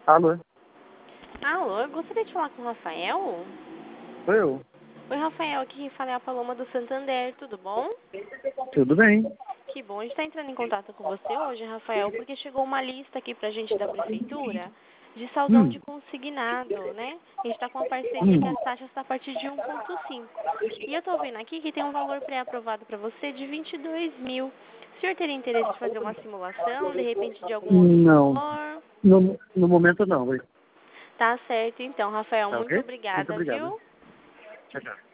Alô? Alô, eu gostaria de falar com o Rafael. Sou eu. Oi, Rafael, aqui quem fala é a Paloma do Santander, tudo bom? Tudo bem? Que bom, a gente está entrando em contato com você hoje, Rafael, porque chegou uma lista aqui pra gente da Prefeitura de saldão de Hum, consignado, né? A gente está com uma parceria hum. que as taxas estão a partir de 1,5. E eu tô vendo aqui que tem um valor pré-aprovado para você de 22 mil. O senhor teria interesse de fazer uma simulação, de repente de algum outro Não. valor? No momento não, oi. Tá certo, então, Rafael, Tá muito ok? Muito obrigada, obrigado. viu? Tchau, tchau.